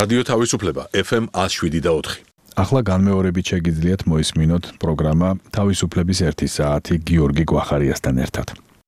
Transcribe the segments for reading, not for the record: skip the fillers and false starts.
რადიო თავისუფლება FM 107.4. ახლა განმეორებით შეგიძლიათ მოისმინოთ პროგრამა თავისუფლების 1 საათი გიორგი გვახარიასთან ერთად.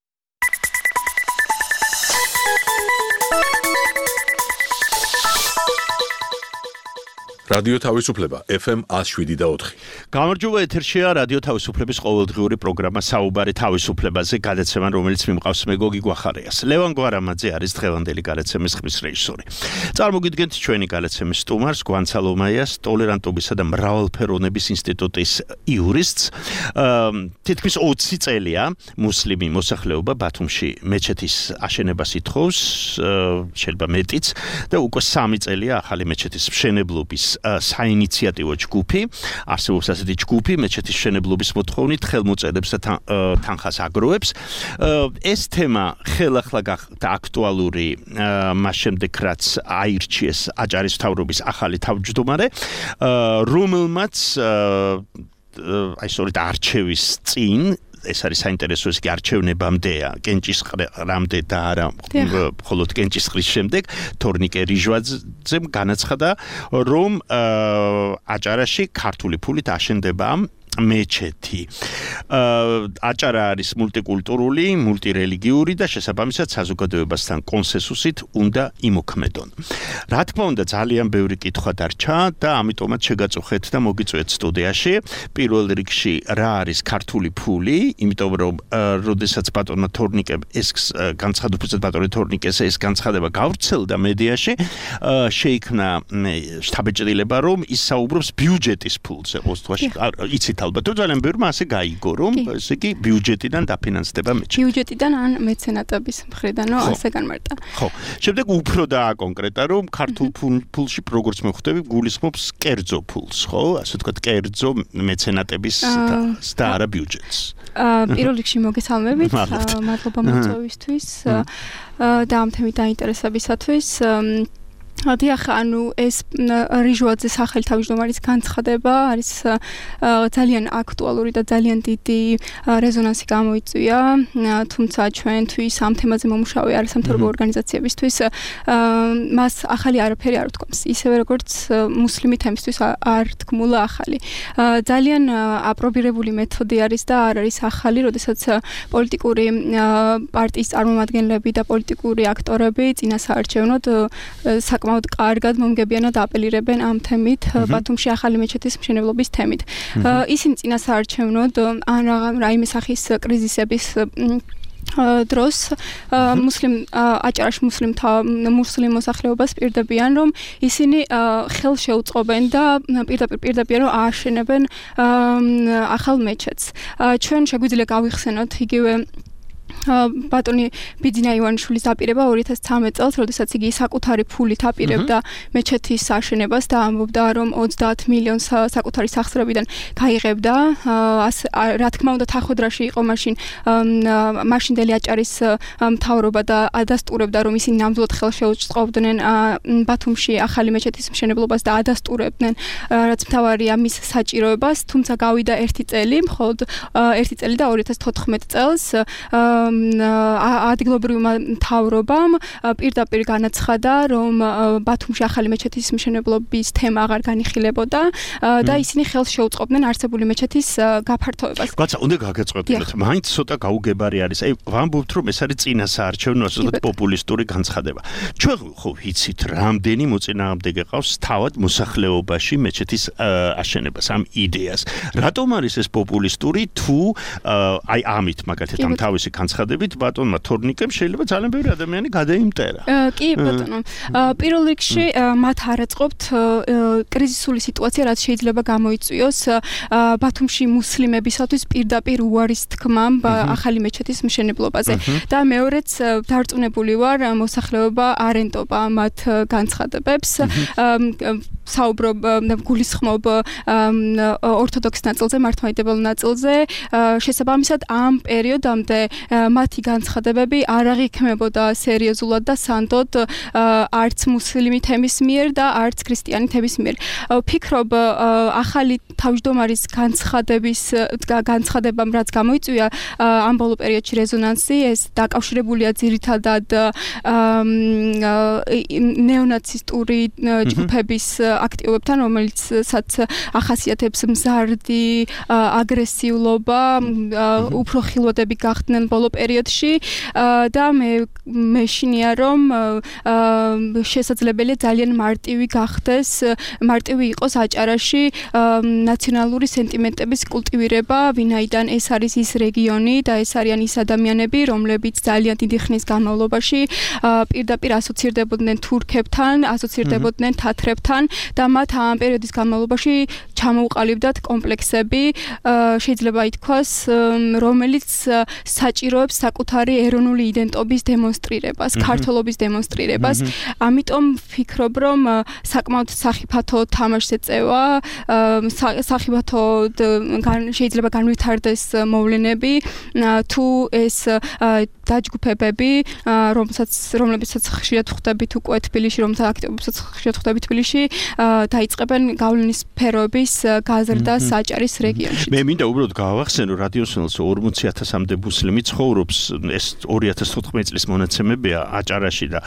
რადიო თავისუფლება FM 107.4. გამარჯობა, ეთერშია რადიო თავისუფლების ყოველდღიური პროგრამა საუბარი თავისუფლებაზე, გადაცემა რომელიც მიმყავს მე გოგი გვახარიას. ლევან გვარამაძე არის დღევანდელი გადაცემის ხმის რეჟისორი. წარმოგიდგენთ ჩვენი გადაცემის სტუმარს, გვანცალომაიას, ტოლერანტობისა და მრავალფეროვნების ინსტიტუტის იურისტს. თითქმის 20 წელია მუსლიმი მოსახლეობა ბათუმში მეჩეთის აშენებას ითხოვს, შეიძლება მეტიც, და უკვე 3 წელია ახალი მეჩეთის მშენებლობის საინიციატივო ჯგუფი, არსებობს ასეთი ჯგუფი მეჩეთის მშენებლობის მოთხოვნით ხელმოწერებს და თანხას აგროვებს. ეს თემა ხელახლა გახდა აქტუალური მას შემდეგ, რაც აირჩიეს აჭარის მთავრობის ახალი თავმჯდომარე, რომელმაც სწორედ არჩევის წინ ეს არის საინტერესო, ის კი არჩევნებამდეა, კენჭისყრამდე და არა მხოლოდ კენჭისყრის შემდეგ თორნიკე რიჟვაძემ განაცხადა, რომ აჭარაში ქართული ფულით აშენდება მეჩეთი. აჭარა არის მულტიკულტურული, მულტირელიგიური და შესაბამისად საზოგადოებასთან კონსენსუსით უნდა იმოქმედონ. რა თქმა უნდა, ძალიან ბევრი კითხვა დარჩა და ამიტომაც შეგაწუხეთ და მოგიწვიეთ სტუდიაში. პირველ რიგში რა არის ქართული ფული, იმიტომ რომ როდესაც ბატონმა თორნიკემ ეს განცხადება ბატონი თორნიკეს ეს განცხადება გავრცელდა მედიაში, შეიქმნა შთაბეჭდილება, რომ ის საუბრობს ბიუჯეტის ფულზე. ოსტვაში იცით ალბათ ძალიან ბევრმა ასე გაიგო, რომ ესე იგი ბიუჯეტიდან დაფინანსდება მეჩეთი. ბიუჯეტიდან ან მეცენატების მხრიდანო ასე განმარტა. ხო. შემდეგ უფრო დააკონკრეტა, რომ ქართულ ფულში როგორც მე ხვდები, გულისხმობს კერძო ფულს, ხო? ასე ვთქვათ, კერძო მეცენატების და არა ბიუჯეტს. პირველ რიგში მოგესალმებით. მადლობა მოწვევისთვის და ამ თემით დაინტერესებისათვის. დიახ, ანუ ეს რიჟვაძეს ახალი თავმჯდომარის განცხადება არის ძალიან აქტუალური და ძალიან დიდი რეზონანსი გამოიწვია, თუმცა ჩვენთვის ამ თემაზე მომუშავე არასამთავრობო ორგანიზაციებისთვის მას ახალი არაფერი არ ვთქვამს, ისევე როგორც მუსლიმი თემისთვის არ თქმულა ახალი. ძალიან აპრობირებული მეთოდი არის და არ არის ახალი, როდესაც პოლიტიკური პარტიის წარმომადგენლები და პოლიტიკური აქტორები წინასაარჩევნოდ საკმაოდ კარგად მომგებიანად აპელირებენ ამ თემით, ბათუმში ახალი მეჩეთის მშენებლობის თემით. ისინი წინასაარჩევნოდ ან რაიმე სახის კრიზისების დროს აჭარაში მუსლიმ მოსახლეობას პირდებიან, რომ ისინი ხელს შეუწყობენ და პირდაპირ რომ ააშენებენ ახალ მეჩეთს. ჩვენ შეგვიძლია გავიხსენოთ იგივე ბატონი ბიძინა ივანიშვილის დაპირება 2013 წელს, როდესაც იგი საკუთარი ფულით აპირებდა მეჩეთის აშენებას და ამბობდა, რომ 30 მილიონს საკუთარი სახსრებიდან გაიღებდა. რა თქმა უნდა, თახვედრაში იყო მაშინდელი აჭარის მთავრობა და ადასტურებდა, რომ ისინი ნამდვილად ხელს შეუწყობდნენ ბათუმში ახალი მეჩეთის მშენებლობას და ადასტურებდნენ, რაც მთავარია მის საჭიროებას, თუმცა გავიდა 1 წელი, მხოლოდ 1 წელი და 2014 წელს ადგილობრივმა მთავრობამ პირდაპირ განაცხადა, რომ ბათუმში ახალი მეჩეთის მშენებლობის თემა აღარ განიხილებოდა და ისინი ხელს შეუწყობდნენ არსებული მეჩეთის გაფართოებას. გაცა, უნდა გაგეწყვეტილოთ, მაინც ცოტა გაუგებარი არის. აი, ვამბობთ, რომ ეს არის წინასაარჩევნო, ასე ვთქვათ, პოპულისტური განცხადება. ჩვენ ხო ვიცით, რამდენი მოწინააღმდეგე ყავს თავად მოსახლეობაში მეჩეთის აშენებას, ამ იდეას. რატომ არის ეს პოპულისტური, თუ აი ამით მაგალითად ამ თავისი განცხადებით ბატონმა თორნიკემ შეიძლება ძალიან ბევრი ადამიანი გადაიმტერა. კი, ბატონო. პირველ რიგში მათ არ აწყობთ კრიზისული სიტუაცია, რაც შეიძლება გამოიწვიოს ბათუმში მუსლიმებისათვის პირდაპირ უარის თქმამ ახალი მეჩეთის მშენებლობაზე. და მეორეც დარწმუნებული ვარ, მოსახლეობა არ ენტობა მათ განცხადებებს. საუბრობ და გულისხმობ ორთოდოქს ნაწილზე, მართლმადიდებელ ნაწილზე. შესაბამისად ამ პერიოდამდე მათი განცხადებები არ აღიქმებოდა სერიოზულად და სანდოდ არც მუსლიმი თემის მიერ და არც ქრისტიანი თემის მიერ. ვფიქრობ ახალი თავმჯდომარის განცხადებამ რაც გამოიწვია ამ ბოლო პერიოდში რეზონანსი, ეს დაკავშირებულია ძირითადად ნეონაცისტური ჯგუფების აქტივობებთან, რომელიცაც ახასიათებს მზარდი აგრესიულობა, უფრო ხილვადები გახდნენ ბოლო პერიოდში და მე შინია რომ შესაძლებელია ძალიან მარტივი გახდეს, მარტივი იყოს აჭარაში ნაციონალური სენტიმენტების კულტივირება, ვინაიდან ეს არის ის რეგიონი და ეს არიან ის ადამიანები, რომლებიც ძალიან დიდი ხნის განმავლობაში პირდაპირ ასოცირდებოდნენ თურქებთან, ასოცირდებოდნენ თათრებთან და მათ ამ პერიოდის განმავლობაში ჩამოუყალიბდათ კომპლექსები, შეიძლება ითქვას, რომელიც საჭიროებს საკუთარი ეროვნული იდენტობის დემონსტრირებას, ქართველობის დემონსტრირებას. ამიტომ ვფიქრობ, რომ საკმაოდ სახიფათო თამაშს ეწევა, სახიფათოდ შეიძლება განვითარდეს მოვლენები, თუ ეს დაჯგუფებები, რომლებიცაც ხშირად ხვდებით უკვე თბილისში, რომელთა აქტივობებსაც ხშირად ხვდებით თბილისში, დაიწყებენ გავლენის სფეროების გაზრდას აჭარის რეგიონში. მე მინდა უბრალოდ გავახსენო რადიოსნელს 40,000-მდე მუსლიმი ცხოვრობს, ეს 2014 წლის მონაცემებია აჭარაში და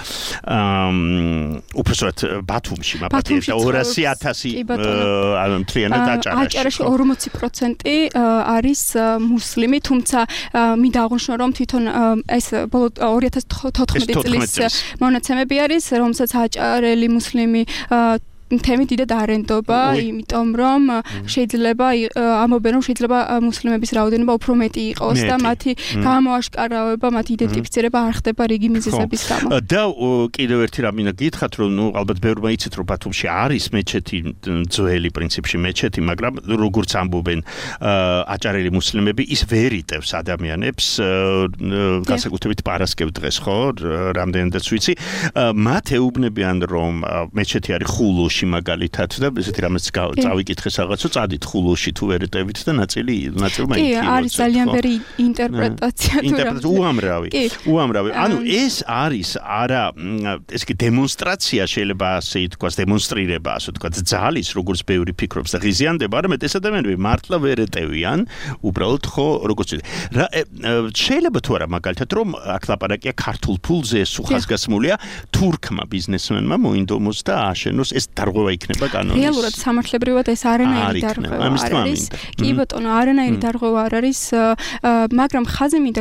უბრალოდ ბათუმში, მაგრამ 200,000 მთლიანად აჭარაში. აჭარაში 40% არის მუსლიმი, თუმცა მინდა აღვნიშნო, რომ თვითონ ეს ბოლო 2014 წლის მონაცემები არის, რომელსაც აჭარელი მუსლიმი თემი დიდად არენდობა, იმიტომ რომ შეიძლება ამობენ, რომ შეიძლება მუსლიმების რაოდენობა უფრო მეტი იყოს და მათი გამოაშკარავება, მათი იდენტიფიცირება არ ხდება რიგი მიზეზების გამო. და კიდევ ერთი რამ მინდა გითხრათ, რომ ალბათ ბევრმა იცით, რომ ბათუმში არის მეჩეთი, ძველი პრინციპში მეჩეთი, მაგრამ როგორც ამბობენ აჭარელი მუსლიმები, ის ვერ იტევს ადამიანებს, განსაკუთრებით პარასკევ დღეს, ხო, რამდენადაც ვიცი, მათ ეუბნებიან, რომ მეჩეთი არის ხულოში მაგალითად და ესეთი რამაც წავიკითხეს რაღაცა, წადით ხულოში თუ ვერ ეტევით და ნაწილმა იქ. კი, არის ძალიან ბევრი ინტერპრეტაცია თუ რა. უამრავი. ანუ ეს არის არა ეს კი დემონსტრაცია შეიძლება ასე ითქვას, დემონსტრირება, ასე ვთქვათ, ძალის, როგორც ბევრი ფიქრობს და ღიზიანდება, არამედ ეს ადამიანები მართლა ვერ ეტევიან, უბრალოდ ხო, როგორც შეიძლება თუ არა მაგალითად, რომ აქ ლაპარაკია ქართულ ფულზე, სუხასგასმულია, თურქმა ბიზნესმენმა მოინდომოს და ააშენოს ეს დარღვევა იქნება კანონის. რეალურად სამართლებრივად ეს არანაირი დარღვევა არ არის. კი ბატონო, არანაირი დარღვევა არ არის, მაგრამ ხაზი მინდა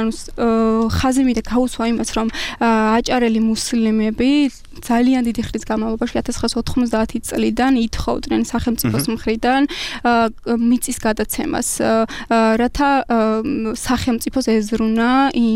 გაუსვა იმას, რომ აჭარელი მუსლიმები ძალიან დიდი ხნის განმავლობაში 1990 წლიდან ითხოვდნენ სახელმწიფოს მხრიდან მიწის გადაცემას, რათა სახელმწიფოს ეზრუნა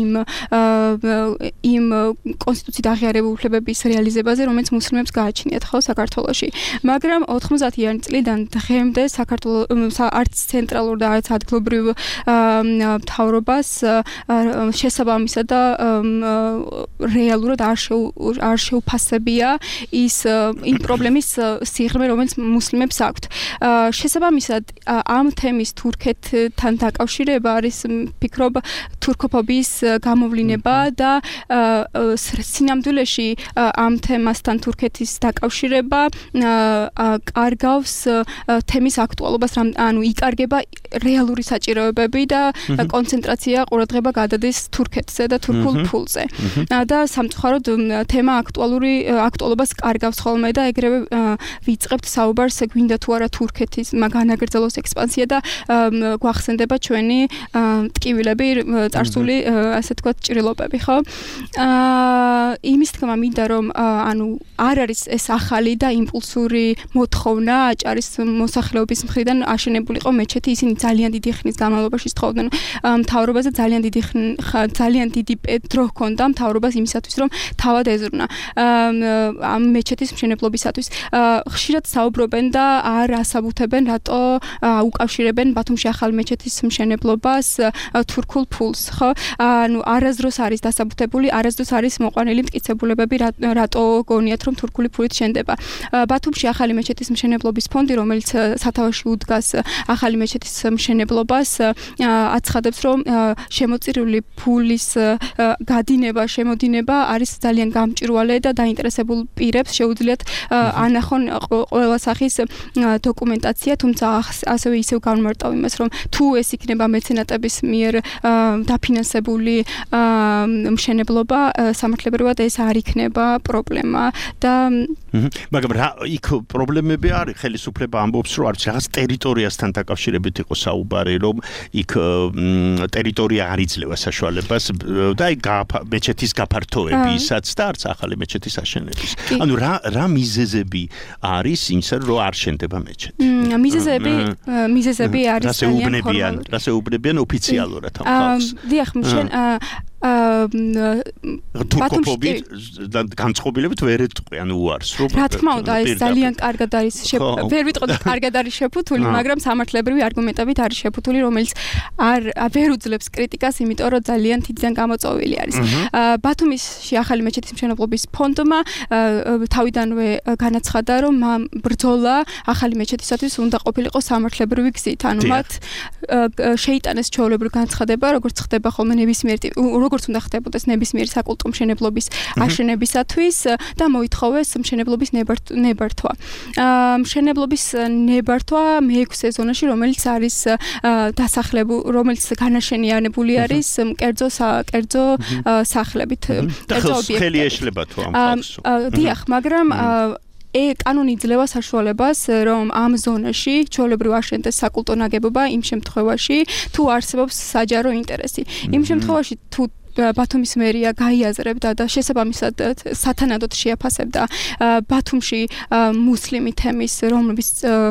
იმ კონსტიტუციით აღიარებულ უფლებების რეალიზებაზე, რომელიც მუსლიმებს გააჩნიათ, ხო, საქართველოში. მაგრამ 90-იანი წლიდან დღემდე საქართველოს არც ცენტრალურ და არც ადგილობრივ მთავრობას შესაბამისად და რეალურად არ შეუფასებია იმ პრობლემის სიღრმე, რომელიც მუსლიმებს აქვთ. შესაბამისად ამ თემის თურქეთთან დაკავშირება არის, ვფიქრობ, თურქოფობიის გამოვლინება და სინამდვილეში ამ თემასთან თურქეთის დაკავშირება კარგავს თემის აქტუალობას, ანუ იკარგება რეალური საჭიროებები და კონცენტრაცია ყურადღება გადადის თურქეთზე და თურქულ ფულზე. და სამწუხაროდ თემა აქტუალობას კარგავს ხოლმე და ეგრევე ვიწყებთ საუბარს, გვინდა თუ არა თურქეთის განაგრძელოს ექსპანსია და გვახსენდება ჩვენი ტკივილები, წარსული, ასე თქვა, ჭრილობები, ხო? იმის თქმა მინდა, რომ ანუ არ არის ეს ახალი და იმპულსური მოთხოვნა აჭარის მოსახლეობის მხრიდან აშენებულიყო მეჩეთი, ისინი ძალიან დიდი ხნის განმავლობაში სთხოვდნენ მთავრობაზე, ძალიან დიდი დრო ჰქონდა მთავრობას იმისათვის, რომ თავად ეზრუნა ამ მეჩეთის მშენებლობისათვის. ხშირად საუბრობენ და არ ასაბუთებენ, რატო უკავშირებენ ბათუმში ახალ მეჩეთის მშენებლობას თურქულ ფულს, ხო? ანუ არასდროს არის დასაბუთებული, არასდროს არის მოყვანილი მტკიცებულებები, რატო გონიათ, რომ თურქული ფულით შენდება. ბათუმში ახალი მეჩეთის მშენებლობის ფონდი, რომელიც სათავეში უდგას ახალი მეჩეთის მშენებლობას, აცხადებს, რომ შემოწირული ფულის გადინება, შემოდინება არის ძალიან გამჭვირვალე და დაინტერესებულ პირებს შეუძლიათ ანახონ ყველა სახის დოკუმენტაცია, თუმცა ასევე ისევ განმარტავ იმას, რომ თუ ეს იქნება მეცენატების მიერ დაფინანსებული მშენებლობა, სამართლებრივად ეს არ იქნება პრობლემა და მაგრამ იქ პრობლემები არის, ხელისუფლება ამბობს, რომ არც რაღაც ტერიტორიასთან დაკავშირებით იყო საუბარი, რომ იქ ტერიტორია არ იძლევა საშუალებას და აი მეჩეთის გაფართოებისაც და არც ახალი მეჩეთის აშენების. ანუ რა მიზეზები არის იმისა, რომ არ შენდება მეჩეთი? მიზეზები არის ძალიან ფორმალური. რას ეუბნებიან ოფიციალურად ამ ხალხს? დიახ, თურქოფობი განწყობილებით ვერ ეტყვიან უარს, რომ რა თქმა უნდა, ეს ძალიან კარგად არის ვერ ვიტყოდი კარგად არის შეფუთული, მაგრამ სამართლებრივი არგუმენტებით არის შეფუთული, რომელიც ვერ უძლებს კრიტიკას, იმიტომ რომ ძალიან თითიდან გამოწვეული არის. ბათუმში ახალი მეჩეთის მშენებლობის ფონდმა თავიდანვე განაცხადა, რომ ბრძოლა ახალი მეჩეთისათვის უნდა ყოფილიყო სამართლებრივი გზით, ანუ მათ შეიტანეს ჩვეულებრივი განცხადება, როგორც ხდება ხოლმე როგორც უნდა ხდებოდეს ნებისმიერი საკულტო მშენებლობის აშენებისათვის და მოითხოვეს მშენებლობის ნებართვა. მშენებლობის ნებართვა მე-6 ზონაში, რომელიც არის რომელიც განაშენიანებული არის კერძო სახლებით, კერძო ობიექტებით. ხელი ეშლება თუ ამ ხალხს? დიახ, მაგრამ კანონი იძლევა საშუალებას, რომ ამ ზონაში ჩვეულებრივ აშენდეს საკულტო ნაგებობა იმ შემთხვევაში, თუ არსებობს საჯარო ინტერესი. იმ შემთხვევაში თუ ბათუმის მერია გაიაზრებდა და შესაბამისად სათანადოდ შეაფასებდა ბათუმში მუსლიმი თემის, რომლის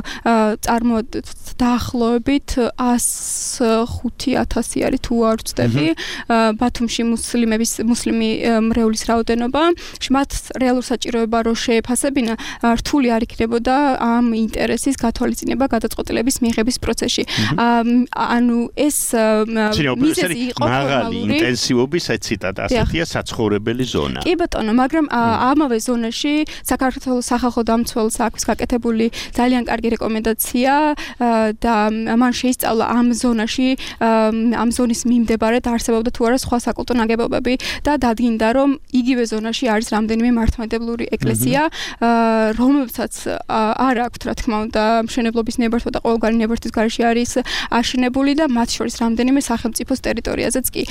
დაახლოებით 105,000 არის თუ არ ვცდები, ბათუმში მუსლიმი მრევლის რაოდენობა, მათ რეალურ საჭიროება რო შეეფასებინა, რთული არ იქნებოდა ამ ინტერესის გათვალისწინება გადაწყვეტილების მიღების პროცესში. ანუ ეს მიზეზი იყო მაღალი ინტენსივობის ეციტად ასეთია საცხოვრებელი ზონა. კი ბატონო, მაგრამ ამავე ზონაში საქართველოს სახალხო დამცველს აქვს გაკეთებული ძალიან კარგი რეკომენდაცია და მან შეისწავლა ამ ზონაში, ამ ზონის მიმდებარედ არსებობდა თუ არა სხვა საკულტო ნაგებობები და დადგინდა, რომ იგივე ზონაში არის რამდენიმე მართლმადიდებლური ეკლესია, რომლებსაც არ აქვთ, რა თქმა უნდა, მშენებლობის ნებართვა და ყოველგვარი ნებართვის გარეშე არის აშენებული და მათ შორის რამდენიმე სახელმწიფოს ტერიტორიაზეც კი.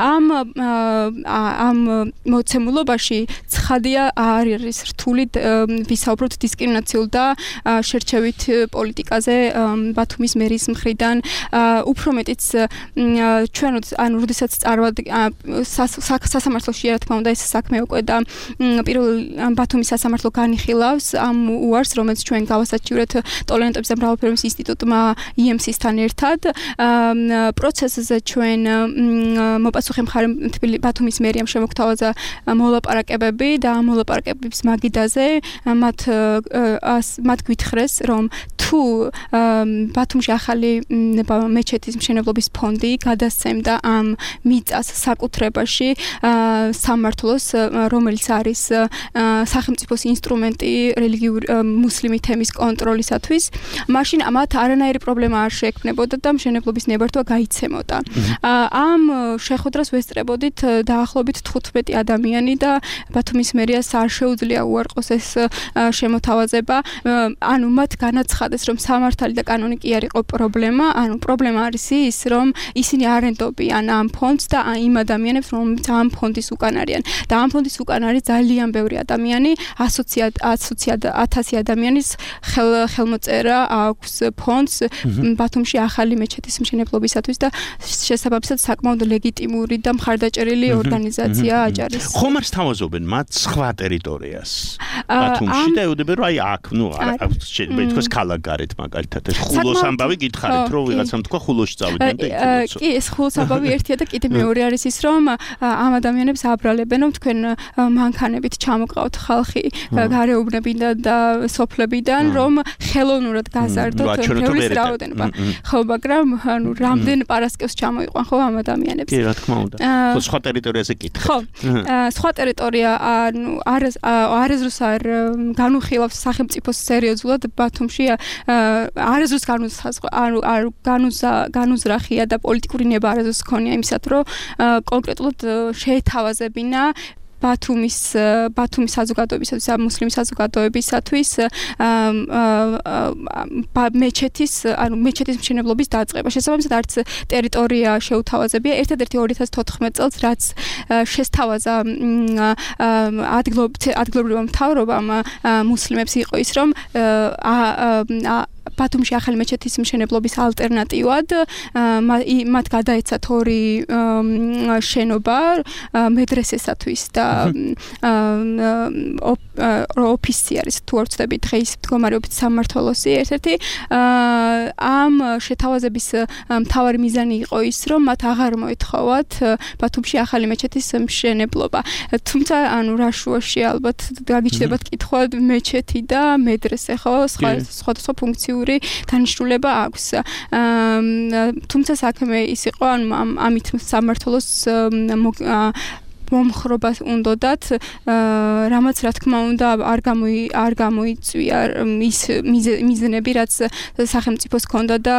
ამ მოცემულობაში ცხადია არ არის რთული ვისაუბროთ დისკრიმინაციულ და შერჩევით პოლიტიკაზე ბათუმის მერის მხრიდან. უფრო მეტიც ჩვენ როდესაც სასამართლოში რა თქმა უნდა ეს საქმე უკვე და ბათუმის სასამართლო განიხილავს ამ უარს, რომელიც ჩვენ გავასაჩივრეთ ტოლერანტობის და მრავალფერობის ინსტიტუტმა IMC-სთან ერთად. პროცესზე ჩვენ მოპასუხე მხარე ბათუმის მერიამ შემოგთავაზა მოლაპარაკებები და ამ მოლაპარაკებების მაგიდაზე მათ გვითხრეს, რომ თუ ბათუმში ახალი მეჩეთის მშენებლობის ფონდი გადასცემდა ამ მიწას საკუთრებაში სამმართველოს, რომელიც არის სახელმწიფოს ინსტრუმენტი რელიგიური მუსლიმი თემის კონტროლისათვის, მაშინ მათ არანაირი პრობლემა არ შეექმნებოდა და მშენებლობის ნებართვა გაიცემოდა. ამ შეხვედრას ვესწრებოდით დაახლოებით 15 ადამიანი და ბათუმის მერიას არ შეუძლია უარყოს ეს შემოთავაზება. ანუ მათ განაცხადეს, რომ სამართალი და კანონი კი არ იყო პრობლემა, ანუ პრობლემა არის ის, რომ ისინი არ ენდობიან ამ ფონდს და იმ ადამიანებს, რომლებიც ამ ფონდის უკან არიან. და ამ ფონდის უკან არის ძალიან ბევრი ადამიანი, 100,000 ადამიანის ხელმოწერა აქვს ფონდს ბათუმში ახალი მეჩეთის მშენებლობისათვის და შესაბამისად საკმაოდ ლეგიტიმური და მხარდაჭერილი ორგანიზაცია აჭარის. ხომ არ სთავაზობენ მათ სხვა ტერიტორიას ბათუმში და ეუბნებიან, რომ აი აქ, შეიძლება ითქვას ქალაქგარეთ მაგალითად ეს ხულოს ამბავი გითხარით, რომ ვიღაცამ თქვა ხულოში წავიდნენ და იქ. კი, ეს ხულოს ამბავი ერთია და კიდე მეორე არის ის, რომ ამ ადამიანებს აბრალებენ, რომ თქვენ მანქანებით ჩამოყავთ ხალხი გარეუბნებიდან და სოფლებიდან, რომ ხელოვნურად გაზარდოთ მრევლის რაოდენობა. ხო, მაგრამ რამდენ პარასკევს ჩამოიყვან ხო ამ ადამიანებს. კი, რა თქმა უნდა. სხვა ტერიტორიაზე კითხეთ. ხო. სხვა ტერიტორია ანუ არასდროს არ განუხილავს სახელმწიფოს სერიოზულად ბათუმში არასდროს განუზრახია და პოლიტიკური ნება არასდროს ქონია იმისათვის რომ კონკრეტულად შეეთავაზებინა ბათუმის საზოგადოებისათვის და მუსლიმი საზოგადოებისათვის მეჩეთის მშენებლობის დაწყება. შესაბამისად არც ტერიტორია შეუთავაზებია. ერთადერთი 2014 წელს რაც შესთავაზა ადგილობრივმა მთავრობამ მუსლიმებს იყო ის რომ ბათუმში ახალი მეჩეთის მშენებლობის ალტერნატივად მათ გადაეცათ ორი შენობა მედრესესათვის და ოფისი არის თუ არ ვცდები დღეს მდგომარეობით სამმართველოსი ერთ-ერთი ამ შეთავაზების მთავარი მიზანი იყო ის რომ მათ აღარ მოეთხოვათ ბათუმში ახალი მეჩეთის მშენებლობა თუმცა ანუ რაშუაში ალბათ გაგიჩნდებათ კითხვა მეჩეთი და მედრესე ხო სხვადასხვა ფუნქციური დანიშნულება აქვს თუმცა საქმე ის იყო ანუ ამით სამმართველოს მომხრობა უნდათ რამაც რა თქმა უნდა არ გამოიწვია ის მიზნები რაც სახელმწიფოს ჰქონდა და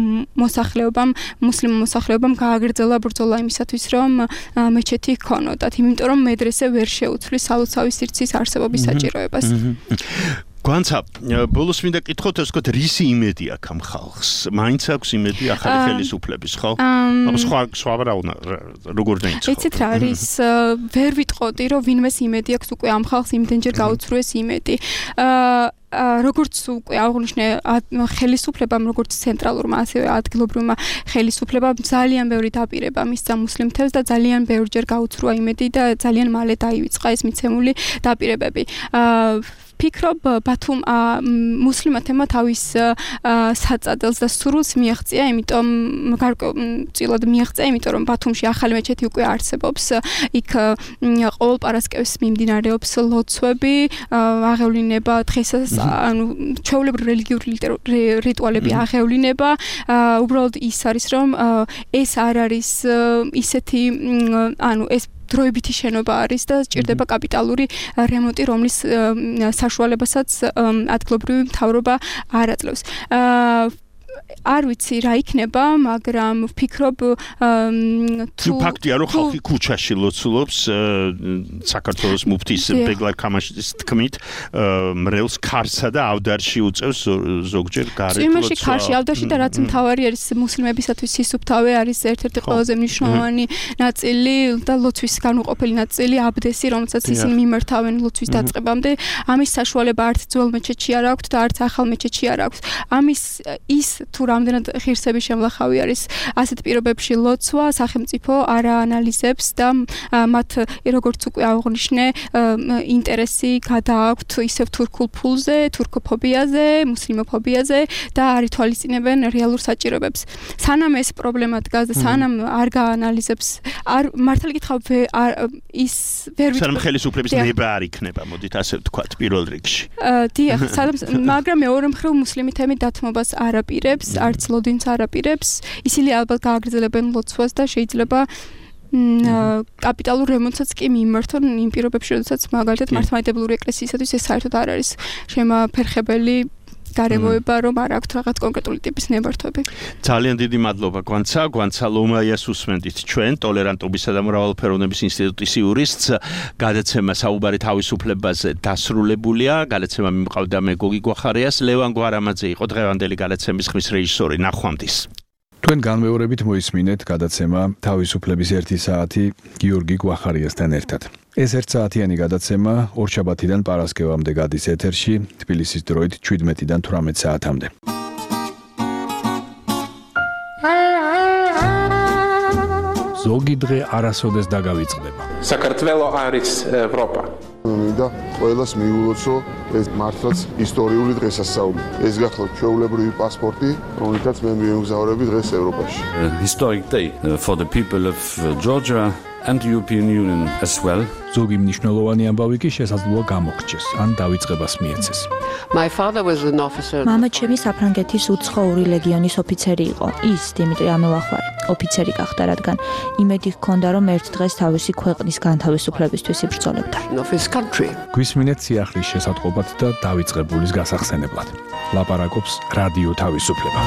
მუსლიმ მოსახლეობამ გააგრძელა ბრძოლა იმისათვის რომ მეჩეთი ჰქონოდათ იმიტომ რომ მედრესე ვერ შეუცვლის სალოცავი სივრცის არსებობის საჭიროებას Გვანცა, ბოლოს მინდა კითხოთ, ასე ვთქვათ, რისი იმედი აქვს ამ ხალხს? მაინც აქვს იმედი ახალი ხელისუფლების, ხო? აბა სხვა როგორ დაიწყო? იცით რა არის? ვერ ვიტყოდი, რომ ვინმეს იმედი აქვს უკვე ამ ხალხს იმდენჯერ გაუცრუეს იმედი. როგორც უკვე აღნიშნე ხელისუფლებამ როგორც ცენტრალურმა ასევე ადგილობრივმა ხელისუფლებამ ძალიან ბევრი დაპირება მისცა მუსლიმთებს და ძალიან ბევრჯერ გაუცრუა იმედი და ძალიან მალე დაივიწყა ეს მიცემული დაპირებები. ფიქრობ ბათუმ მუსლიმათებმა თავის საწადელს და სურვილს მიაღწია, იმიტომ გარკვეულწილად მიაღწია, იმიტომ რომ ბათუმში ახალი მეჩეთი უკვე არსებობს. იქ ყოველ პარასკევს მიმდინარეობს ლოცვები, აღევლინება დღესაც ანუ ჩვეულებრივი რელიგიური რიტუალები აღევლინება. უბრალოდ ის არის რომ ეს არ არის ისეთი ანუ ეს დროებითი შენობა არის და სჭირდება კაპიტალური რემონტი, რომლის საშუალებასაც ადგილობრივი მთავრობა არ აძლევს. არ ვიცი რა იქნება, მაგრამ ვფიქრობ თუ ფაქტია რომ ხალხი ქუჩაში ლოცულობს საქართველოს მუფთის ბეგლარ ქამაშის თქმით მრევლს ქარსა და ავდარში უწევს ზოგჯერ გარეთ ლოცვა. იმაში ქარში ავდარში და რაც მთავარი არის მუსლიმებისათვის სისუფთავე არის ერთ-ერთი ყველაზე მნიშვნელოვანი ნაწილი და ლოცვის განუყოფელი ნაწილი აბდესი, რომელსაც ისინი მიმართავენ ლოცვის დაწყებამდე. ამის საშუალება არც ძველ მეჩეთში არ აქვს და არც ახალ მეჩეთში არ აქვს. ამის ის თუ რამდენად ღირსების შემლახავი არის ასეთ პირობებში ლოცვა, სახელმწიფო არ აანალიზებს და მათ როგორც უკვე აღნიშნე ინტერესი გადააქვთ ისევ თურქულ ფულზე, თურქოფობიაზე, მუსლიმოფობიაზე და არ ითვალისწინებენ რეალურ საჭიროებებს. სანამ ეს პრობლემა დგას და სანამ არ გაანალიზებს, არ მართალი გითხრა ის ვერ ვიცი. სანამ ხელისუფლების ნება არ იქნება, მოდით ასე ვთქვათ, პირველ რიგში. დიახ, მაგრამ მეორე მხრივ მუსლიმი თემი დათმობას არ აპირებს, არც ლოდინს არ აპირებს. ისინი ალბათ გააგრძელებენ ლოცვას და შეიძლება კაპიტალურ რემონტსაც კი მიმართონ იმ პირობებში, როდესაც მაგალითად მართლმადიდებლური ეკლესიისათვის ეს საერთოდ არ არის შემაფერხებელი გარემოება, რომ არ აქვს რაღაც კონკრეტული ტიპის ნებართვები. ძალიან დიდი მადლობა გვანცა ლომაიას უსმენდით ჩვენ ტოლერანტობისა და მრავალფეროვნების ინსტიტუტის იურისტს. გადაცემა საუბარი თავისუფლებაზე დასრულებულია. გადაცემა მიმყავდა მე გოგი გვახარიას, ლევან გვარამაძე იყო დღევანდელი გადაცემის ხმის რეჟისორი. ნახვამდის. თქვენ განმეორებით მოისმინეთ გადაცემა თავისუფლების 1 საათი გიორგი გვახარიასთან ერთად. ეს 1 საათიანი გადაცემა ორშაბათიდან პარასკევამდე გადის ეთერში, თბილისის დროით 17-დან 18 საათამდე. ზოგი დღე არასოდეს დაგავიწყდება. საქართველო არის ევროპა. მინდა ყველას მიულოცო ეს მართლაც ისტორიული დღესასწაული. ეს გახლავთ ჩვეულებრივი პასპორტი, რომელთაც მე მიემგზავრები დღეს ევროპაში. Historic day for the people of Georgia and the European Union as well. ზოგი მნიშვნელოვანი ამბავი კი შესაძლოა გამოგრჩეს, ან დავიწყებას მიეცეს. My father was an officer. მამა ჩემი საფრანგეთის უცხოური ლეგიონის ოფიცერი იყო. ის დიმიტრი ამელახვარი. ოფიცერი გახდა, რადგან იმედი ჰქონდა, რომ ერთ დღეს თავისი ქვეყნის განთავისუფლებისთვის იბრძოლებდა. გვისმინეთ სიახლის შესატყობად და დავიწყებულის გასახსენებლად. ლაპარაკობს რადიო თავისუფლება.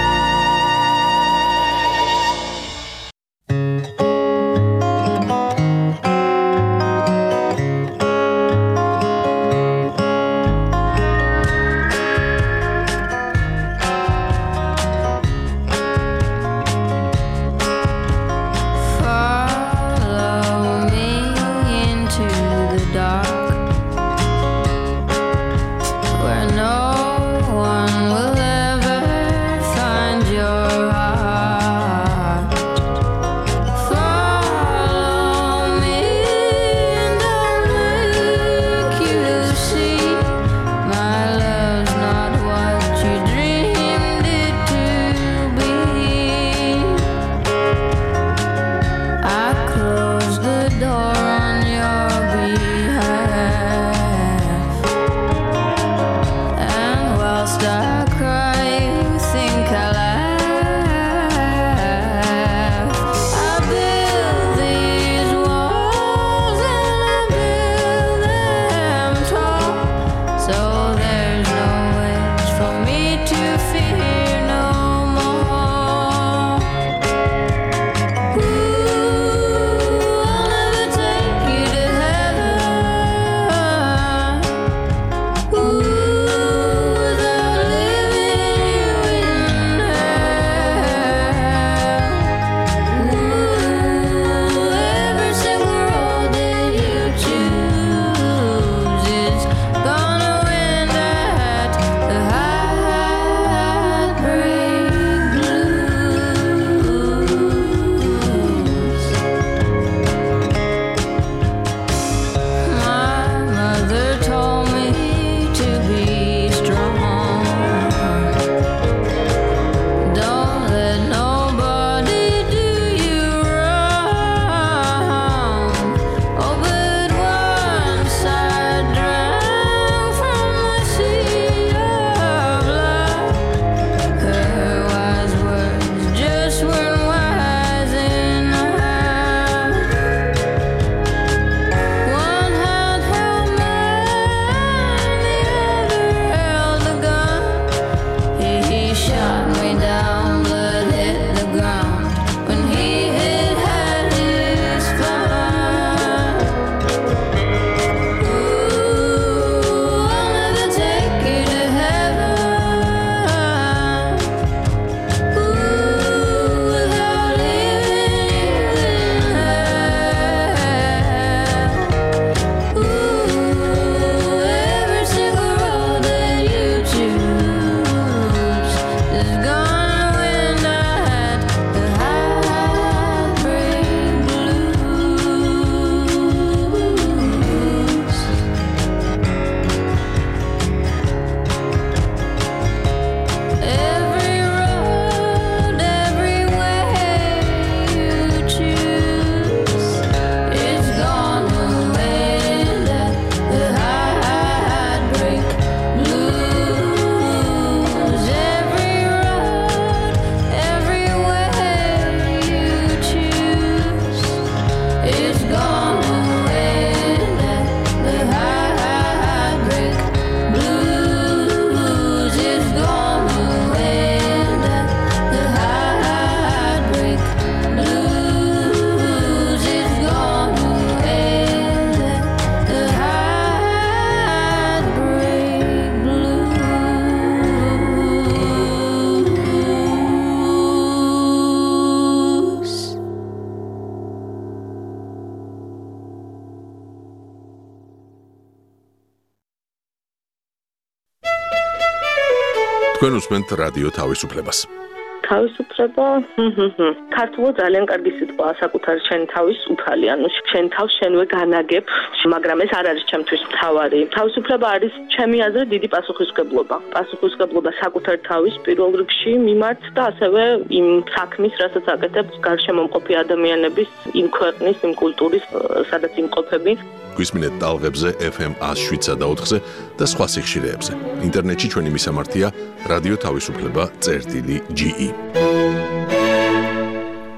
თქვენ უსმენთ რადიო თავისუფლებას. თავისუფლება ქართულად ძალიან კარგი სიტყვაა საკუთარი შენი თავის უფალი, ანუ შენ თავს შენვე განაგებ, მაგრამ ეს არ არის ჩემთვის მთავარი. თავისუფლება არის ჩემი აზრით დიდი პასუხისმგებლობა. პასუხისმგებლობა საკუთარი თავის პირველ რიგში მიმართ და ასევე იმ საქმის, რასაც აკეთებს გარშემო მყოფი ადამიანების, იმ ქვეყნის, იმ კულტურის, სადაც იმყოფები. გვისმინეთ ტალღებზე FM 107.4-ზე და სხვა სიხშირეებზე. ინტერნეტში ჩვენი მისამართია რადიო თავისუფლება.ge.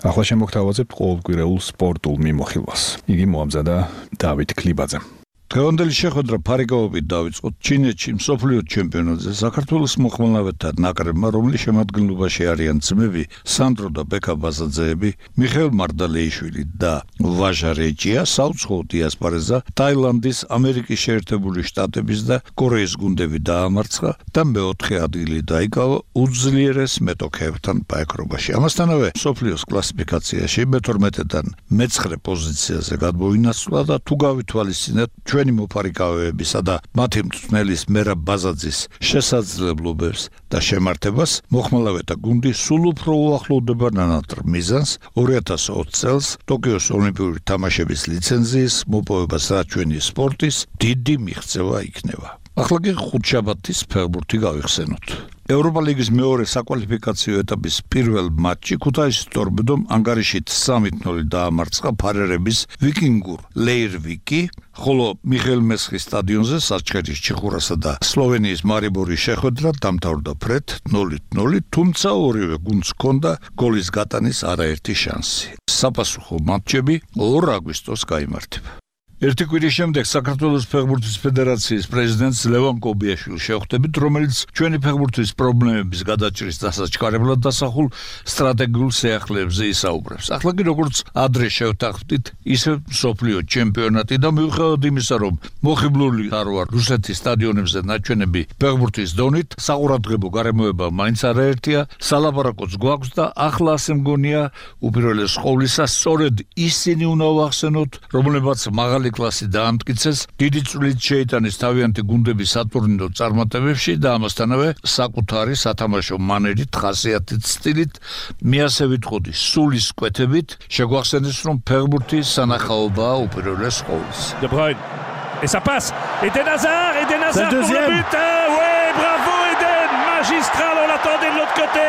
ახლა შემოგთავაზებთ ყოველკვირეულ სპორტულ მიმოხილვას. იგი მოამზადა დავით ქლიბაძე. დღევანდელი შეხვედრა ფარიკაობით დაიწყო ჩინეთში მსოფლიო ჩემპიონატზე საქართველოს მოხმალავეთა ნაკრებმა, რომლის შემადგენლობაში არიან ძმები სანდრო და ბექა ბაზაძეები, მიხეილ მარდალეიშვილი და ვაჟა რეჯია საუცხოო დიასპორაზე ტაილანდის, ამერიკის შეერთებული შტატების და კორეის გუნდები დაამარცხა და მეოთხე ადგილი დაიკავა უძლიერეს მეტოქეებთან ბაეკრობაში. ამასთანავე მსოფლიოს კლასიფიკაციაში მე-12-დან მე-9 პოზიციაზე გადმოინაცვლა და თუ გავითვალისწინებთ ჩვენი მოფარიკავეებისა და მათი მწვრთნელის მერაბ ბაზაძის შესაძლებლობებს და შემართებას, მოხმალავეთა გუნდი სულ უფრო უახლოვდება ნანატრ მიზანს 2020 წელს ტოკიოს ოლიმპიური თამაშების ლიცენზიის მოპოვებას, რაც ჩვენი სპორტის დიდი მიღწევა იქნება. ახლა კი ხუთშაბათის ფეხბურთი გავიხსენოთ. ევროპა ლიგის მეორე საკვალიფიკაციო ეტაპის პირველ მატჩი ქუთაისის ტორპედომ ანგარიშით 3-0 დაამარცხა ფარერების ვიკინგურ ლეირვიკი, ხოლო მიხეილ მესხის სტადიონზე საჩხერის ჩიხურასა და სლოვენიის მარიბორის შეხვედრა დამთავრდა ფრედ 0-0, თუმცა ორივე გუნდს ჰქონდა გოლის გატანის არაერთი შანსი. საპასუხო მატჩები 2 აგვისტოს გაიმართება. ერთი კვირის შემდეგ საქართველოს ფეხბურთის ფედერაციის პრეზიდენტს ლევან კობიაშვილს შევხვდებით, რომელიც ჩვენი ფეხბურთის პრობლემების გადაჭრის დასაჩქარებლად დასახულ სტრატეგიულ სიახლეებზე ისაუბრებს. ახლა კი როგორც ადრე შევთანხმდით, ისე მსოფლიო ჩემპიონატი და მიუხედავად იმისა, რომ მოხიბლული არ ვარ რუსეთის სტადიონებზე ნაჩვენები ფეხბურთის დონით, საყურადღებო გარემოება მაინც არაერთია, სალაპარაკოც გვაქვს და ახლა ასე მგონია, უპირველეს ყოვლისა, სწორედ ისინი უნდა ვახსენოთ, რომლებაც მაღალი კლასი დაამტკიცეს, დიდი წვლით შეიტანეს თავიანთი გუნდების სატურნირო წარმატებებში და ამასთანავე საკუთარი სათამაშო მანერით, ხასიათით, სტილით, მე ასე ვიტყოდი, სულის კვეთებით, შეგვახსენეს, რომ ფეხბურთი სანახაობაა უპირველეს ყოვლისა. De Bruyne. Et ça passe. Eden Hazard pour le but. Ouais, bravo Eden, magistral, on l'attendait de l'autre côté.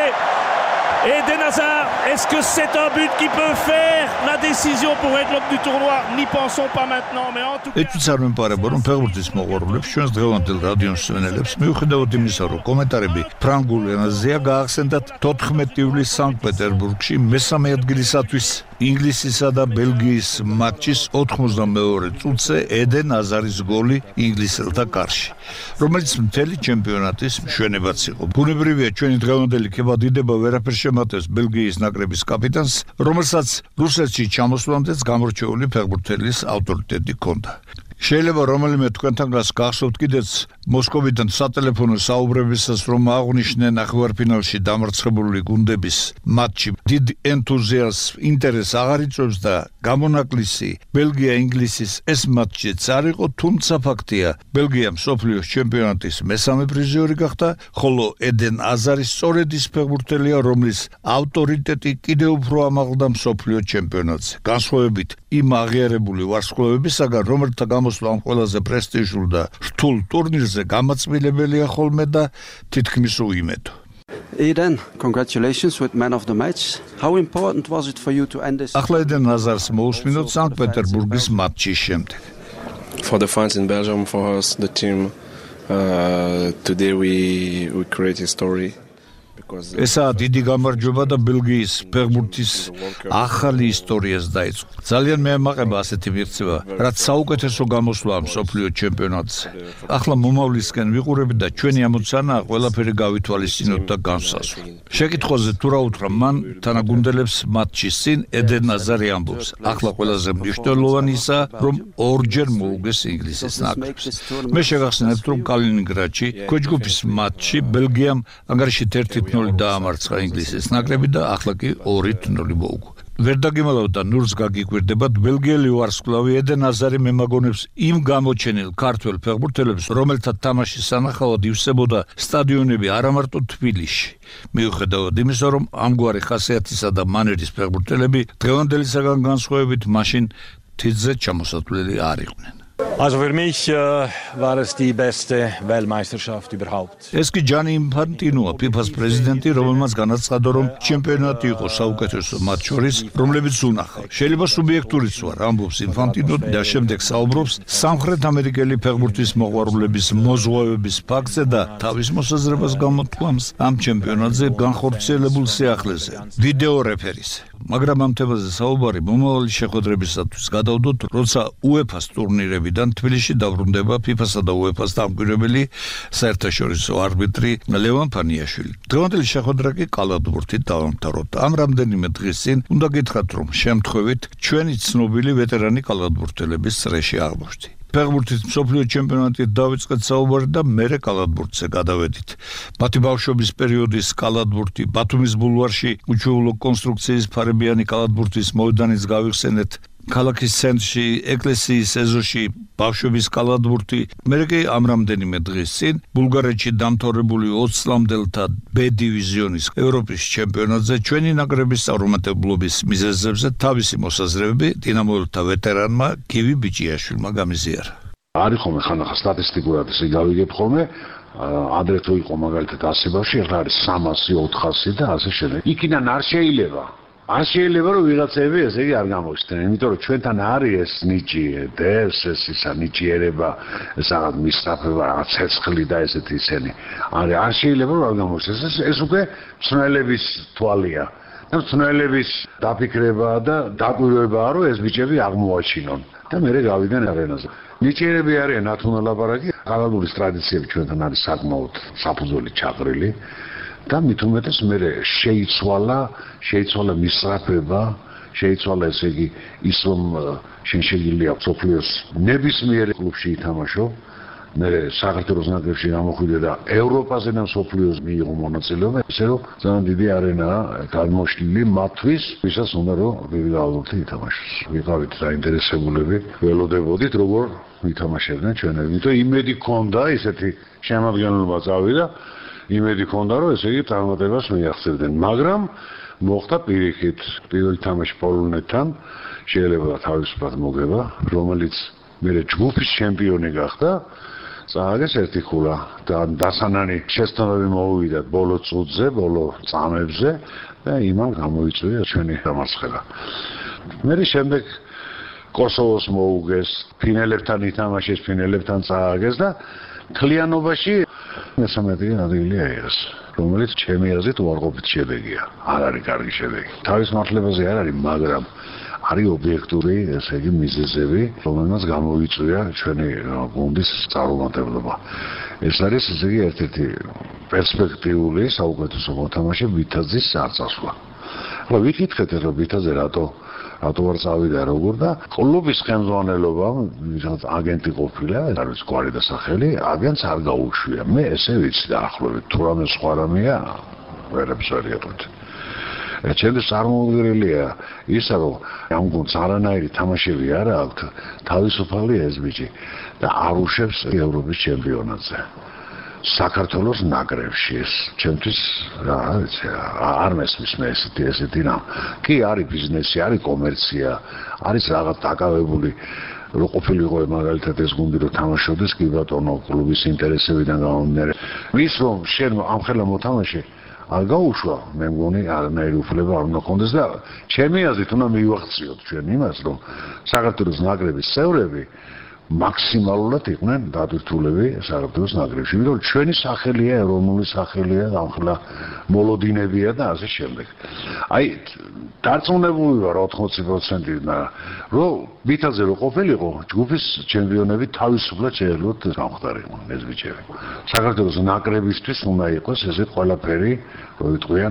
Eden Hazard, est-ce que c'est un but qui peut faire la décision pour être l'homme du tournoi? N'y pensons pas maintenant, mais en tout cas... ეჭვიც არ მემყარება, რომ ფეხბურთის მოყვარულებს ჩვენს დღევანდელ რადიოს მსმენელებს მიუხედავად იმისა, რომ კომენტარები ფრანგულ ენაზეა, გაახსენდათ 14 ივლისს სანქტ-პეტერბურგში მესამე ადგილისათვის ინგლისისა და ბელგიის მატჩის 92 წუთზე ედენ აზარის გოლი ინგლისელთა კარში, რომელიც მთელი ჩემპიონატის მშვენებაც იყო. ბუნებრივია ჩვენი დღევანდელი ქებადიდება ვერაფერ შემატეს ბელგიის ნაკრების კაპიტანს, რომელსაც რუსეთში ჩამოსვლამდეც გამორჩეული ფეხბურთელის ავტორიტეტი ჰქონდა. შეიძლება რომელიმე თქვენთან გახსოვთ კიდეც მოსკოვიდან სატელეფონო საუბრებისას, რომ აღნიშნენ ნახევარფინალში დამარცხებული გუნდების მატჩი დიდ ენთუზიაზმს, ინტერესს აღარ იწვევს და გამონაკლისი ბელგია-ინგლისის ეს მატჩიც არ იყო, თუმცა ფაქტია, ბელგია მსოფლიოს ჩემპიონატის მესამე პრიზიორი გახდა, ხოლო ედენ აზარი სწორედ ის ფეხბურთელია, რომლის ავტორიტეტი კიდევ უფრო ამაღლდა მსოფლიო ჩემპიონატზე. განსხვავებით იმ აღიარებული ვარსკვლავებისაგან, რომელთა მოსვლამ ყველაზე პრესტიჟულ და რთულ ტურნირზე გამაწმილებელია ხოლმე და თითქმის უიმედო. Eden, congratulations with man of the match. How important was it for you to end this? ახლა ედენ აზარს მოусმინოთ სანქტ-პეტერბურგის მატჩის შემდეგ. For the fans in Belgium, for us, the team, today we create a story. ესაა დიდი გამარჯვება და ბელგიის ფეხბურთის ახალი ისტორიას დაიწყო. ძალიან მეამაყება ასეთი მიღწევა, რაც საუკეთესო გამოსვლაა მსოფლიო ჩემპიონატზე. ახლა მომავლისკენ ვიყურებით და ჩვენი ამოცანაა ყველაფერი გავითვალისწინოთ და განსაზღვროთ. შეკითხვაზე თუ რა უთხრა მან თანაგუნდელებს მატჩის წინ ედენ აზარი ამბობს, ახლა ყველაზე მნიშვნელოვანი ისაა, რომ ორჯერ მოუგეს ინგლისის ნაკრებს. მე შეგახსენებთ, რომ კალინინგრადში ქვეჯგუფის მატჩში ბელგიამ ანგარიშით 1-0 დაამარცხა ინგლისის ნაკრები და ახლა კი 2-0 მოუგო. ვერ დაგიმალავთ და ნურს გაგიკვირდებათ, ბელგიელი ვარსკვლავი ედენ აზარი მემაგონებს იმ გამოჩენილ ქართველ ფეხბურთელებს, რომელთა თამაშის სანახავად ივსებოდა სტადიონები არა მარტო თბილისში. მიუხედავად იმისა, რომ ამგვარი ხასიათისა და მანერის ფეხბურთელები დღევანდელისაგან განსხვავებით მაშინ თითზე ჩამოსათვლელი არ იყვნენ. Also für mich war es die beste Weltmeisterschaft überhaupt. ეს კი ჯანი ინფანტინოა, FIFA-ს პრეზიდენტი, რომელმაც განაცხადა, რომ ჩემპიონატი იყო საუკეთესო მათ შორის, რომლებიც უნახავ. შეიძლება სუბიექტურიც ვარ, ამბობს ინფანტინო და შემდეგ საუბრობს სამხრეთ ამერიკელი ფეხბურთის მოყვარულების მოზღვევების ფაქტზე და თავის მოსაზრებას გამოთქვამს ამ ჩემპიონატზე განხორციელებულ სიახლეზე, ვიდეო რეფერიზე. მაგრამ ამ თემაზე საუბარი მომავალი შეხვედრებისათვის გადავდოთ, როცა UEFA-ს ტურნირებიდან თბილისში დაბრუნდება FIFA-სა და UEFA-ს დამკვირვებელი საერთაშორისო არბიტრი ლევან ფანიაშვილი. დღევანდელი შეხვედრა კი კალათბურთით დავამთავროთ. ამ რამდენიმე დღის წინ უნდა გითხრათ, რომ შემთხვევით ჩვენი ცნობილი ვეტერანი კალათბურთელების წრეში აღმოჩნდი. ფეხბურთის მსოფლიო ჩემპიონატით დავიწყეთ საუბარი და მერე კალათბურთზე გადავედით. მათი ბავშვობის პერიოდის კალათბურთი, ბათუმის ბულვარში უჩვეულო კონსტრუქციის ფარებიანი კალათბურთის მოედანიც გავიხსენეთ. ქალაქის ცენტრში, ეკლესიის ეზოში ბავშვების კალათბურთი, მერე კი ამ რამდენიმე დღის წინ ბულგარეთში დამთავრებული 20 წლამდელთა B დივიზიონის ევროპის ჩემპიონატზე ჩვენი ნაკრების წარუმატებლობის მიზეზებზე თავისი მოსაზრებები დინამოელთა ვეტერანმა გივი ბიჭიაშვილმა გამიზიარა. არის ხოლმე ხანახა სტატისტიკურად ისე გავიგებ ხოლმე ადრე თუ იყო მაგალითად 100 ბავშვი, ახლა არის 300, 400 და ასე შემდეგ. იქიდან არ შეიძლება არ შეიძლება რომ ვიღაცები ესე იგი არ გამოჩნდნენ, იმიტომ რომ ჩვენთან არის ეს ნიჭი, ეს ისა ნიჭიერება, რაღაც მისწრაფება, რაღაც ცეცხლი და ესეთი ისენი. არ შეიძლება რომ არ გამოჩნდეს. ეს უკვე მსმენელების თვალია. და მსმენელების დაფიქრება და დაკვირვებაა, რომ ეს ბიჭები აღმოაჩინონ და მერე გავიდნენ არენაზე. ნიჭიერები არიან ნათუნა ლაპარაკი, კალათბურთის ტრადიციები ჩვენთან არის საკმაოდ საფუძველი ჩაყრილი. და მით უმეტეს მე შეიცვალა მისწრაფება, შეიცვალა ესე იგი ის რომ შენ შეგიძლია მსოფლიოს ნებისმიერ კლუბში ითამაშო, მე საქართველოს ნაკრებში გამოხვიდე და ევროპაზე და მსოფლიოს მიიღო მონაწილეობა, ესე რომ ძალიან დიდი არენაა გამოშლილი მათთვის, ვისაც უნდა რომ კალათბურთი ითამაშოს. ვიყავით დაინტერესებულები, ველოდებოდით როგორ ითამაშებდნენ ჩვენები, იმიტომ იმედი ქონდა ისეთი შემადგენლობა წავიდა. იმედი ქონდა რომ ესე იგი წარმატებას მიაღწევდნენ, მაგრამ მოხდა პირიქით პირველი თამაში პოლონეთთან შეიძლება თავისუფლად მოგება, რომელიც მე ჯგუფის ჩემპიონი გახდა, წააგეს ერთი ხულა და დასანანი შეცდომები მოუვიდა ბოლო წუთზე, ბოლო წამებზე და იმან გამოიწვია ჩვენი დამარცხება. მე შემდეგ კოსოვოს მოუგეს, ფინელებთან ითამაშეს, ფინელებთან წააგეს და ქლიანობაში მესამედი ადგილი აიღეს, რომელიც ჩემი აზრით უარყოფითი შედეგია. არ არის კარგი შედეგი. თავის მართლებაზე არ არის, მაგრამ არის ობიექტური, ესე იგი მიზეზები, რომელმაც გამოიწვია ჩვენი გუნდის წარუმატებლობა. ეს არის ესე იგი ერთ-ერთი პერსპექტიული საუკეთესო მოთამაშე ვიტაძის წარსასვლა. ახლა ვიკითხეთ, რომ ვიტაძე რატო არ წავიდა როგორ და კლუბის ხელმძღვანელობა, ვიღაც აგენტი ყოფილა, არ ვიცი გვარი და სახელი, აგენტს არ გაუშვია. მე ესე ვიცი დაახლოებით, თუ რამე სხვა რამეა, ვერაფერს არ იტყვით. ჩემთვის წარმოუდგენელია ისა, რომ ამ გუნდს არანაირი თამაშები არ აქვს, თავისუფალი ეს ბიჭი და არ უშვებს ევროპის ჩემპიონატზე. საქართველოს ნაკრებში ეს ჩემთვის რა ვიცი არ მესმის მე ესეთი რამ. კი არის ბიზნესი, არის კომერცია, არის რაღაც დაკავებული რო ყოფილიყო მაგალითად ეს გუნდი რო თამაშობდეს კი ბატონო კლუბის ინტერესებიდან გამომდინარე. ის რომ შენ ამ ხელა მოთამაშე არ გაუშვა, მე მგონი არანაირი უფლება არ უნდა ქონდეს და ჩემი აზრით უნდა მივახციოთ ჩვენ იმას, რომ საქართველოს ნაკრების წევრები მაქსიმალურად იყვნენ დატვირთულები საქართველოს ნაკრებში, იმიტომ რომ ჩვენი სახელია, ეროვნული სახელია, ამხელა მოლოდინებია და ასე შემდეგ. აი, დარწმუნებული ვარ 80%, მაგრამ რომ ვიტაძე რო ყოფილიყო, ჯგუფის ჩემპიონები თავისუფლად შეეძლოთ გამხდარიყო ეს ბიჭები. საქართველოს ნაკრებისთვის უნდა იყოს ესეთ ყველაფერი, რო იტყვიან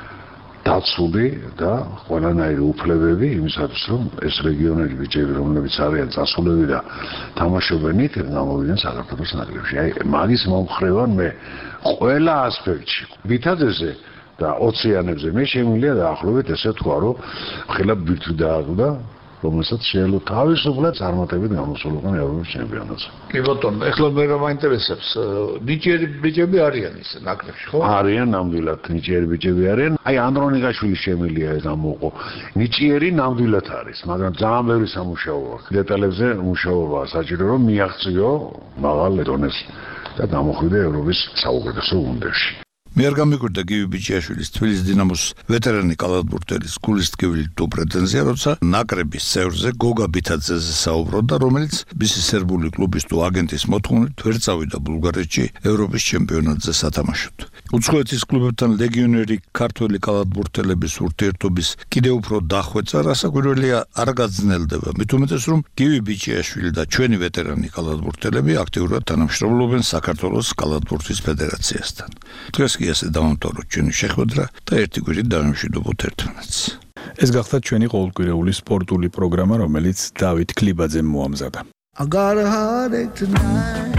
დაცული და ყველანაირი უფლებები იმისათვის, რომ ეს რეგიონელი ბიჭები, რომლებიც არიან წასულები და თამაშობენ იქ, გამოვიდნენ საქართველოს ნაკრებში. აი, მაგის მომხრევან მე ყველა ასპექტში ვიტაძეზე და ოციანებზე მე შემიძლია დაახლოებით ესე თქვა, რომ ხელა ბირთვი დააყდა რომელსაც შეიძლება თავისუფლად წარმატებით გამოსულიყო ევროპის ჩემპიონატზე. კი ბატონო, ეხლა მე რა მაინტერესებს, ნიჭიერი ბიჭები არიან ის ნაკრებში, ხო? არიან ნამდვილად ნიჭიერი ბიჭები არიან. აი ანდრონიკაშვილის შემილია ეს ამოყო. ნიჭიერი ნამდვილად არის, მაგრამ ძალიან ბევრი სამუშაო აქვს. დეტალებზე მუშაობა საჭირო რომ მიაღწიო მაღალ დონეს და გამოხვიდე ევროპის საუკეთესო გუნდებში. მე არ გამიკვირდა გივი ბიჭიაშვილის თბილისის დინამოს ვეტერანი კალათბურტელის გულის ტკივილით თუ პრეტენზია, როცა ნაკრების წევრზე გოგა ბითაძეზე საუბრობდა, რომელიც მისი სერბული კლუბის თუ აგენტის მოთხოვნით ვერ წავიდა ბულგარეთში ევროპის ჩემპიონატზე სათამაშოდ. უცხოეთის კლუბებთან ლეგიონერი ქართველი კალათბურტელების ურთიერთობის კიდევ უფრო დახვეწა, რასაკვირველია არ გაძნელდება. მით უმეტეს რომ გივი ბიჭიაშვილი და ჩვენი ვეტერანი კალათბურტელები აქტიურად თანამშრომლობენ საქართველოს კალათბურთის ფედერაციასთან. დღეს კი ასე დავამთავროთ ჩვენი შეხვედრა და ერთი კვირით დავიმშვიდობოთ ერთმანეთს. ეს გახდა ჩვენი ყოველკვირეული სპორტული პროგრამა, რომელიც დავით ქლიბაძემ მოამზადა. I got a heartache tonight.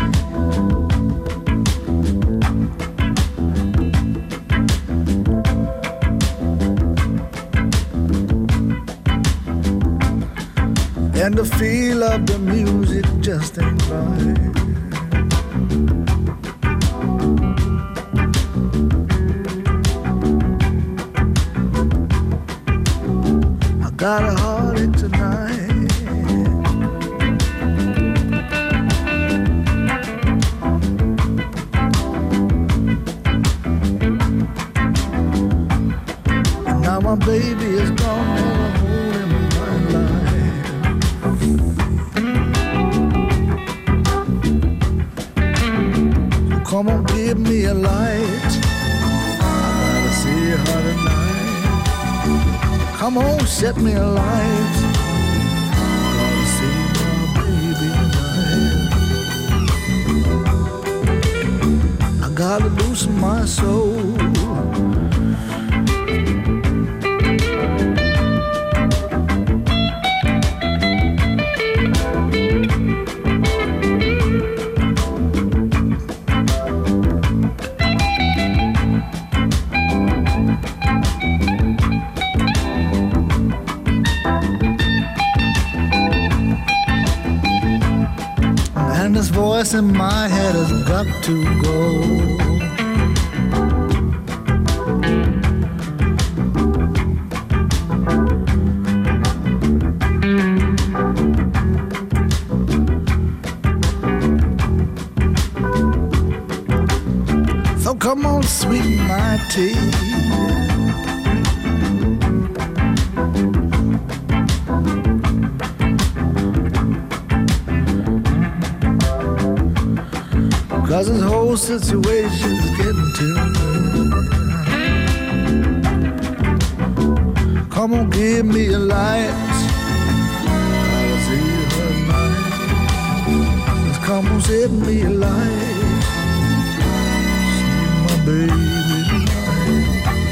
And the feel of the music just ain't right. I got a heartache tonight. And now my baby is gone and I'm holding my life. Come on, give me a light. I gotta see her tonight. Come on, set me a light. Gotta see my baby tonight. I gotta loosen my soul. And this voice in my head has got to go. So come on, sweeten my tea. Cause this whole situation's getting to me. Come on, give me a light. Gotta see her tonight. Just come on, set me a light. See my baby tonight.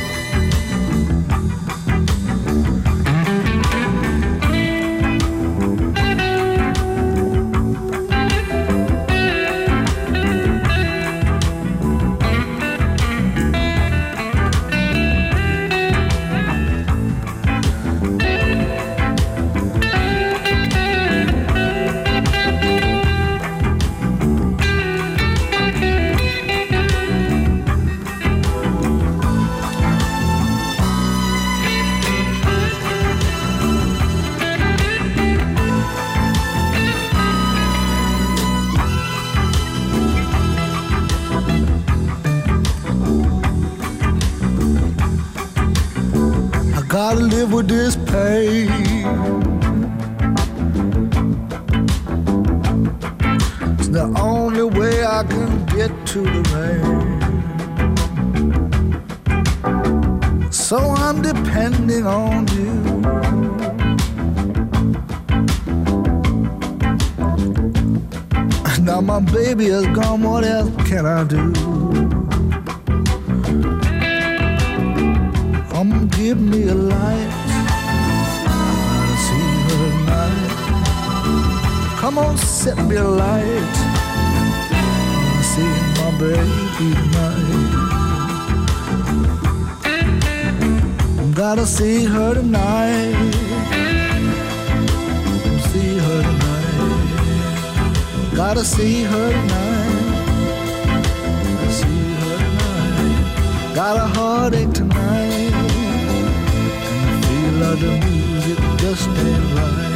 Gotta live with this pain. It's the only way I can get to the rain. So I'm depending on you. Now my baby is gone, what else can I do? Come give me a light. I wanna see her tonight. Come on, set me a light. I wanna see my baby tonight. Gotta see her tonight. Gotta see her tonight. See her tonight. Got a heartache tonight. And the feel of the music just ain't right.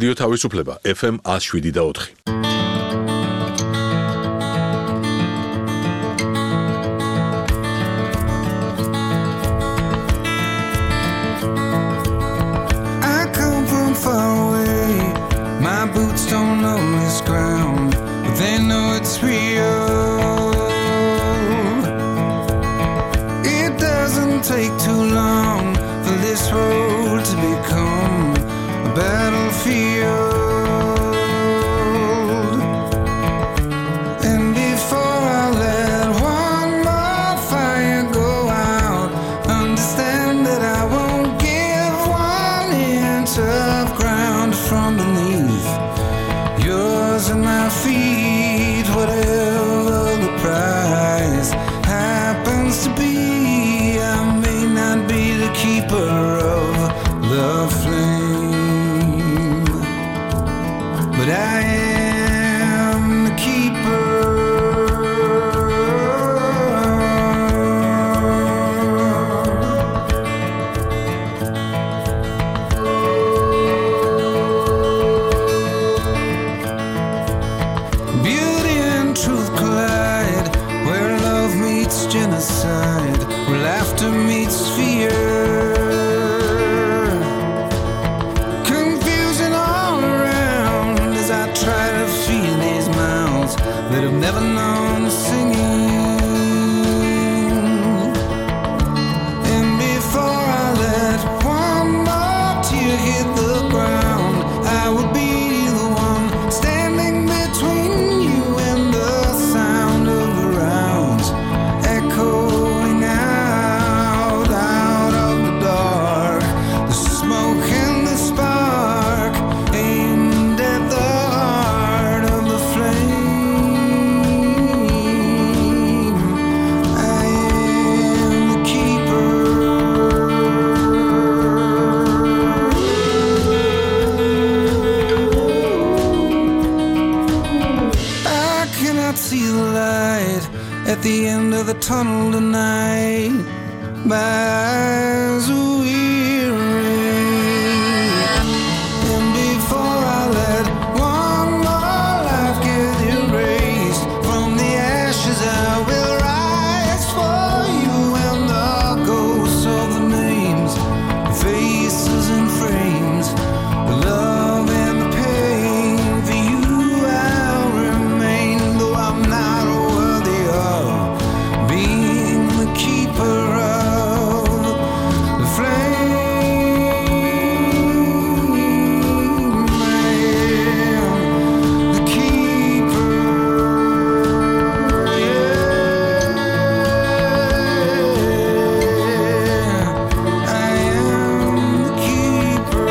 რადიო თავისუფლება FM 107.4. I come from far away. My boots don't know this ground, but they know it's real. It doesn't take too long for this road to become a battlefield. And before I let one more fire go out, understand that I won't give 1 inch of ground from beneath yours and my feet. Whatever the price happens to be, I may not be the keeper of the flame, but I am the keeper. Beauty and truth collide, where love meets genocide, where laughter meets fear. Confusion all around as I try to feed these mouths that have never known singing. And before I let one more tear hit the ground, I would be the one standing between you and the sound of the rounds echoing out of the dark. The smoke and the spark aimed at the heart of the flame. I am the keeper. I cannot see the light at the end of the tunnel tonight. My eyes are weary. And before I let one more life get erased from the ashes, I will rise for you and the ghosts of the names, the faces and frames, the love and the pain. For you I'll remain, though I'm not worthy of being the keeper of the flame. I am the keeper. I am the keeper.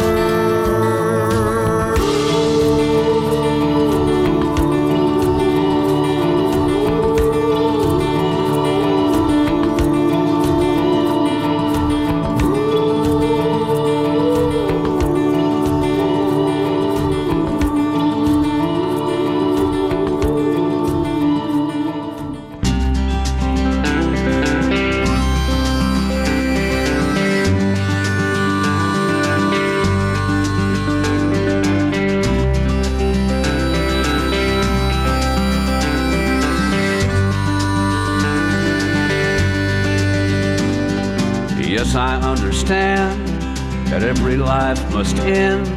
Yes, I understand that every life must end.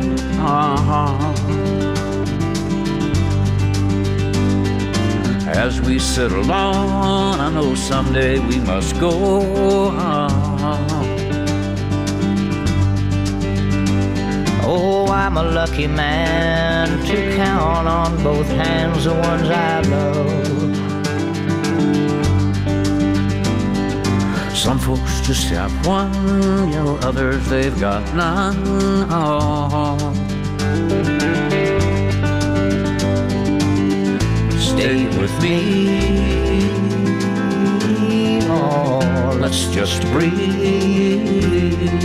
As we settle on, I know someday we must go. Oh, I'm a lucky man to count on both hands the ones I love. Some folks just have one, you know, others they've got none. Stay with me, oh, let's just breathe.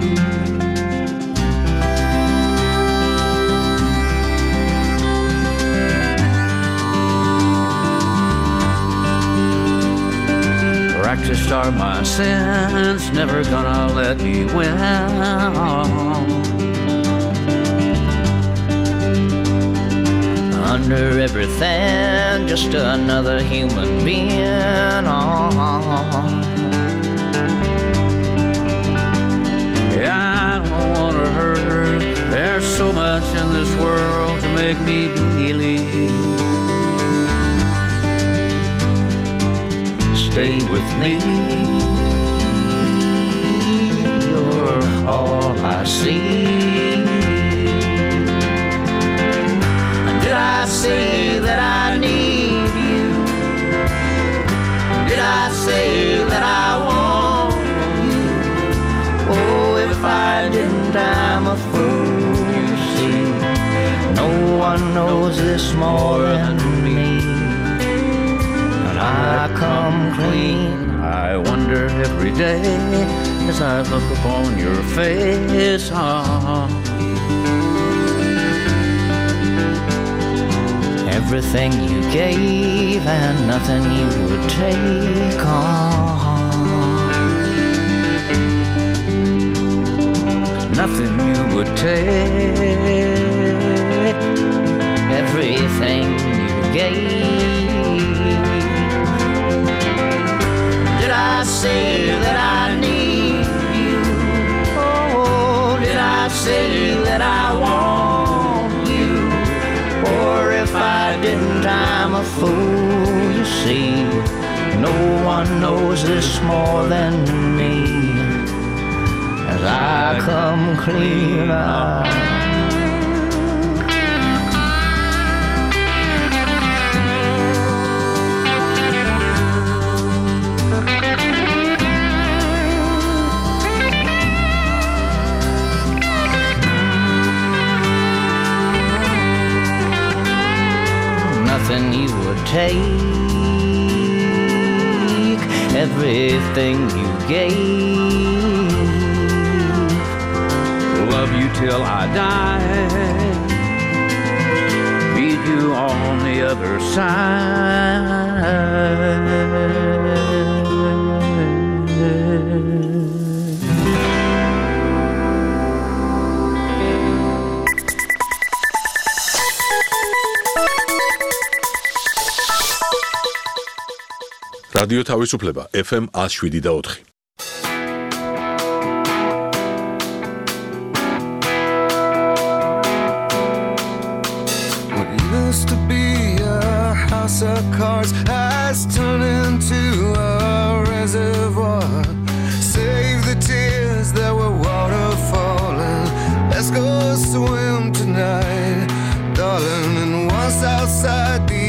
Practiced are my sins, never gonna let me win. under everything, just another human being. Yeah, I don't want to hurt her. There's so much in this world to make me believe. Stay with me. You're all I see. Did I say that I need you? Did I say that I want you? Oh, if I didn't, I'm a fool, you see. No one knows this more than me. And I come clean. I wonder every day as I look upon your face. Everything you gave and nothing you would take on. Nothing you would take. Everything you gave. Did I say that I need you? Oh, did I say that I want you? Or if I didn't, I'm a fool, you see. No one knows this more than me. As I come clean out. Nothing you would take, everything you gave. Love you till I die, meet you on the other side. რადიო თავისუფლება FM 107.4. What used to be a house of cards has turned into a reservoir. Save the tears that were waterfalling. Let's go swim tonight, darling. And once outside the